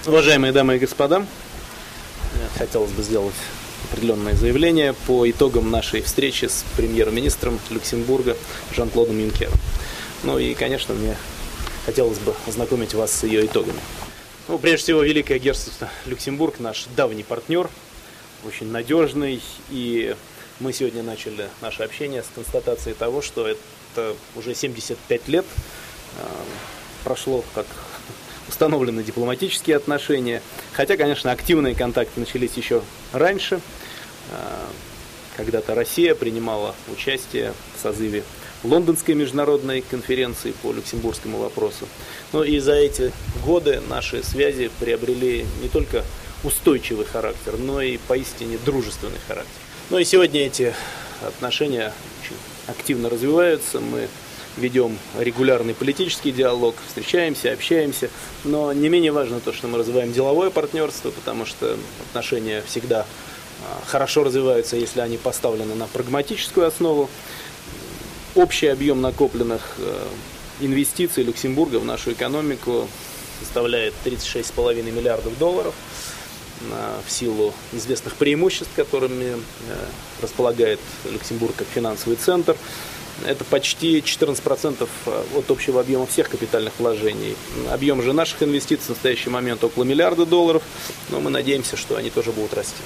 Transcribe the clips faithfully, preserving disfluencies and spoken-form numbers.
Уважаемые дамы и господа, хотелось бы сделать определенное заявление по итогам нашей встречи с премьер-министром Люксембурга Жан-Клодом Юнкером. Ну и, конечно, мне хотелось бы ознакомить вас с ее итогами. Ну, прежде всего, Великое Герцогство Люксембург наш давний партнер, очень надежный, и мы сегодня начали наше общение с констатацией того, что это уже семьдесят пять лет э, прошло, как установлены дипломатические отношения, хотя, конечно, активные контакты начались еще раньше. Когда-то Россия принимала участие в созыве Лондонской международной конференции по люксембургскому вопросу. Но и за эти годы наши связи приобрели не только устойчивый характер, но и поистине дружественный характер. Ну и сегодня эти отношения очень активно развиваются. Мы ведем регулярный политический диалог, встречаемся, общаемся, но не менее важно то, что мы развиваем деловое партнерство, потому что отношения всегда хорошо развиваются, если они поставлены на прагматическую основу. Общий объем накопленных инвестиций Люксембурга в нашу экономику составляет тридцать шесть целых пять десятых миллиардов долларов в силу известных преимуществ, которыми располагает Люксембург как финансовый центр. Это почти четырнадцать процентов от общего объема всех капитальных вложений. Объем же наших инвестиций в настоящий момент около миллиарда долларов, но мы надеемся, что они тоже будут расти.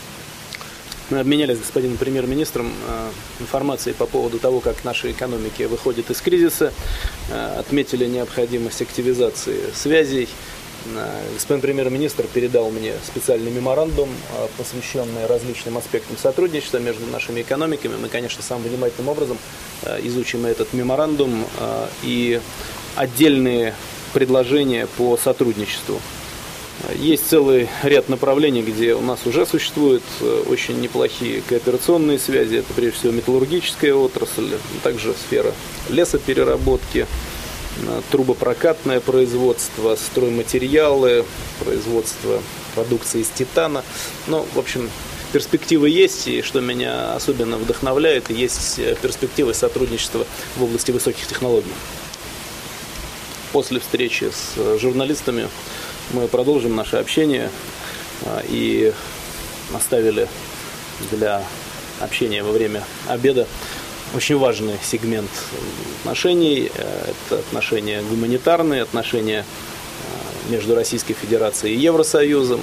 Мы обменялись с господином премьер-министром информацией по поводу того, как наши экономики выходят из кризиса, отметили необходимость активизации связей. Господин премьер-министр передал мне специальный меморандум, посвященный различным аспектам сотрудничества между нашими экономиками. Мы, конечно, самым внимательным образом изучим этот меморандум и отдельные предложения по сотрудничеству. Есть целый ряд направлений, где у нас уже существуют очень неплохие кооперационные связи. Это прежде всего металлургическая отрасль, также сфера лесопереработки, трубопрокатное производство, стройматериалы, производство продукции из титана. Ну, в общем, перспективы есть, и что меня особенно вдохновляет, есть перспективы сотрудничества в области высоких технологий. После встречи с журналистами мы продолжим наше общение и оставили для общения во время обеда очень важный сегмент отношений. Это отношения гуманитарные, отношения между Российской Федерацией и Евросоюзом.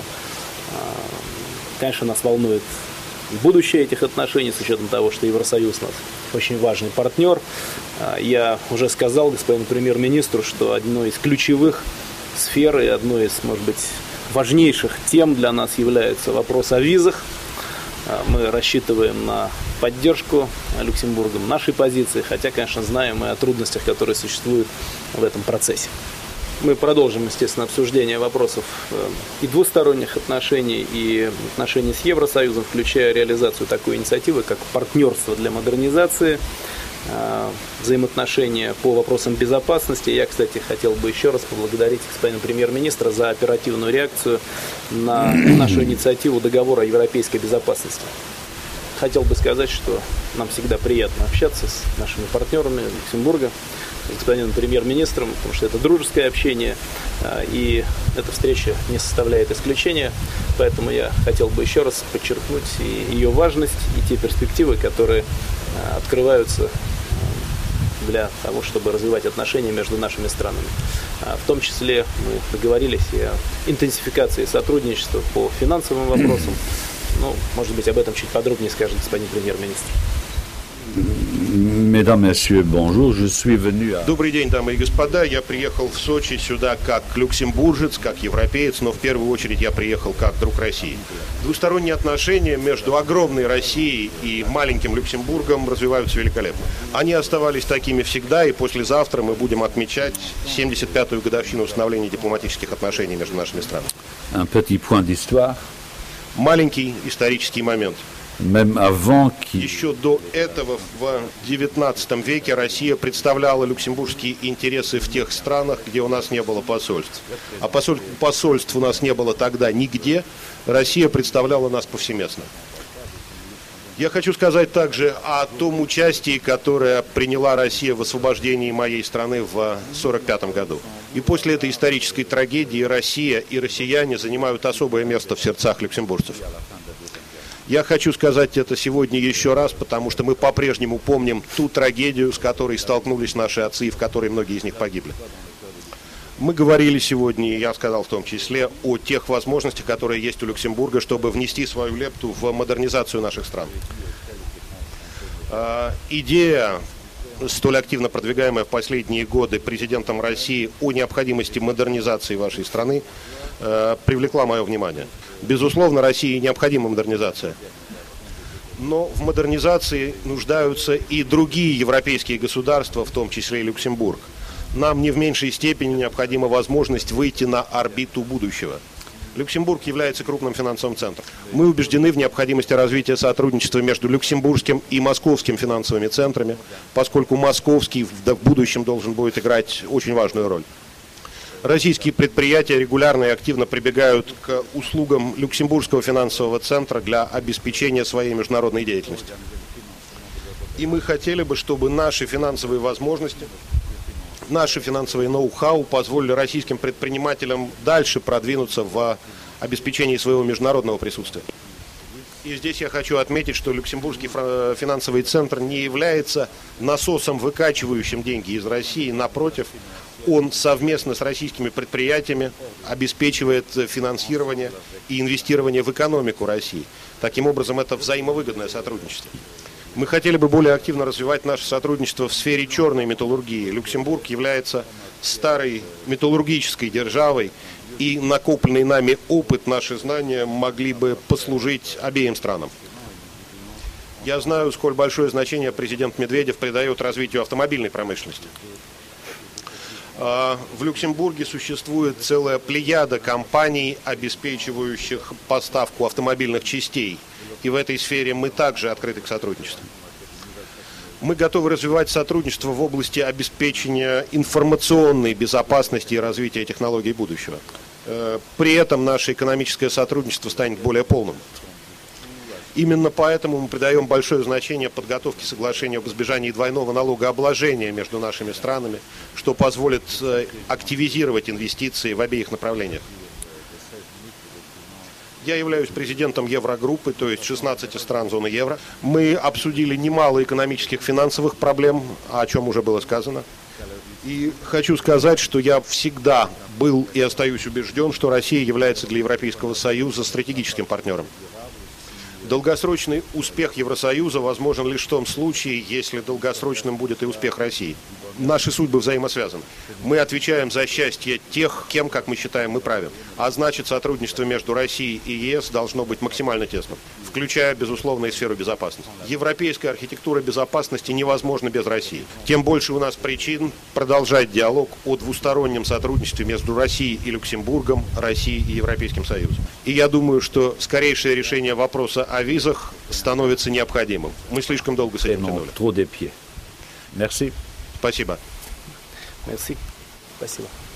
Конечно, нас волнует будущее этих отношений, с учетом того, что Евросоюз у нас очень важный партнер. Я уже сказал господину премьер-министру, что одной из ключевых сфер и одной из, может быть, важнейших тем для нас является вопрос о визах. Мы рассчитываем на поддержку Люксембургом нашей позиции, хотя, конечно, знаем мы о трудностях, которые существуют в этом процессе. Мы продолжим, естественно, обсуждение вопросов и двусторонних отношений, и отношений с Евросоюзом, включая реализацию такой инициативы, как партнерство для модернизации, взаимоотношения по вопросам безопасности. Я, кстати, хотел бы еще раз поблагодарить господина премьер-министра за оперативную реакцию на нашу инициативу договора о европейской безопасности. Хотел бы сказать, что нам всегда приятно общаться с нашими партнерами Люксембурга, с господином премьер-министром, потому что это дружеское общение, и эта встреча не составляет исключения. Поэтому я хотел бы еще раз подчеркнуть и ее важность, и те перспективы, которые открываются для того, чтобы развивать отношения между нашими странами. В том числе мы договорились и о интенсификации сотрудничества по финансовым вопросам. Ну, может быть, об этом чуть подробнее скажет господин премьер-министр. Добрый день, дамы и господа. Я приехал в Сочи сюда как люксембуржец, как европеец, но в первую очередь я приехал как друг России. Двусторонние отношения между огромной Россией и маленьким Люксембургом развиваются великолепно. Они оставались такими всегда, и послезавтра мы будем отмечать семьдесят пятую годовщину установления дипломатических отношений между нашими странами. Маленький исторический момент. Еще до этого в девятнадцатом веке Россия представляла люксембургские интересы в тех странах, где у нас не было посольств. А поскольку посольств у нас не было тогда нигде, Россия представляла нас повсеместно. Я хочу сказать также о том участии, которое приняла Россия в освобождении моей страны в сорок пятом году. И после этой исторической трагедии Россия и россияне занимают особое место в сердцах люксембуржцев. Я хочу сказать это сегодня еще раз, потому что мы по-прежнему помним ту трагедию, с которой столкнулись наши отцы и в которой многие из них погибли. Мы говорили сегодня, и я сказал в том числе, о тех возможностях, которые есть у Люксембурга, чтобы внести свою лепту в модернизацию наших стран. Э, идея, столь активно продвигаемая в последние годы президентом России о необходимости модернизации вашей страны, э, привлекла мое внимание. Безусловно, России необходима модернизация. Но в модернизации нуждаются и другие европейские государства, в том числе и Люксембург. Нам не в меньшей степени необходима возможность выйти на орбиту будущего. Люксембург является крупным финансовым центром. Мы убеждены в необходимости развития сотрудничества между люксембургским и московским финансовыми центрами, поскольку московский в будущем должен будет играть очень важную роль. Российские предприятия регулярно и активно прибегают к услугам Люксембургского финансового центра для обеспечения своей международной деятельности. И мы хотели бы, чтобы наши финансовые возможности, наши финансовые ноу-хау позволили российским предпринимателям дальше продвинуться в обеспечении своего международного присутствия. И здесь я хочу отметить, что Люксембургский финансовый центр не является насосом, выкачивающим деньги из России. Напротив, он совместно с российскими предприятиями обеспечивает финансирование и инвестирование в экономику России. Таким образом, это взаимовыгодное сотрудничество. Мы хотели бы более активно развивать наше сотрудничество в сфере черной металлургии. Люксембург является старой металлургической державой, и накопленный нами опыт, наши знания могли бы послужить обеим странам. Я знаю, сколь большое значение президент Медведев придает развитию автомобильной промышленности. В Люксембурге существует целая плеяда компаний, обеспечивающих поставку автомобильных частей. И в этой сфере мы также открыты к сотрудничеству. Мы готовы развивать сотрудничество в области обеспечения информационной безопасности и развития технологий будущего. При этом наше экономическое сотрудничество станет более полным. Именно поэтому мы придаем большое значение подготовке соглашения об избежании двойного налогообложения между нашими странами, что позволит активизировать инвестиции в обеих направлениях. Я являюсь президентом Еврогруппы, то есть шестнадцати стран зоны евро. Мы обсудили немало экономических, финансовых проблем, о чем уже было сказано. И хочу сказать, что я всегда был и остаюсь убежден, что Россия является для Европейского Союза стратегическим партнером. Долгосрочный успех Евросоюза возможен лишь в том случае, если долгосрочным будет и успех России. Наши судьбы взаимосвязаны. Мы отвечаем за счастье тех, кем, как мы считаем, мы правим. А значит, сотрудничество между Россией и ЕС должно быть максимально тесным, включая, безусловно, и сферу безопасности. Европейская архитектура безопасности невозможна без России. Тем больше у нас причин продолжать диалог о двустороннем сотрудничестве между Россией и Люксембургом, Россией и Европейским Союзом. И я думаю, что скорейшее решение вопроса о визах становится необходимым. Мы слишком долго с этим тянули. Merci. Спасибо. Merci. Спасибо.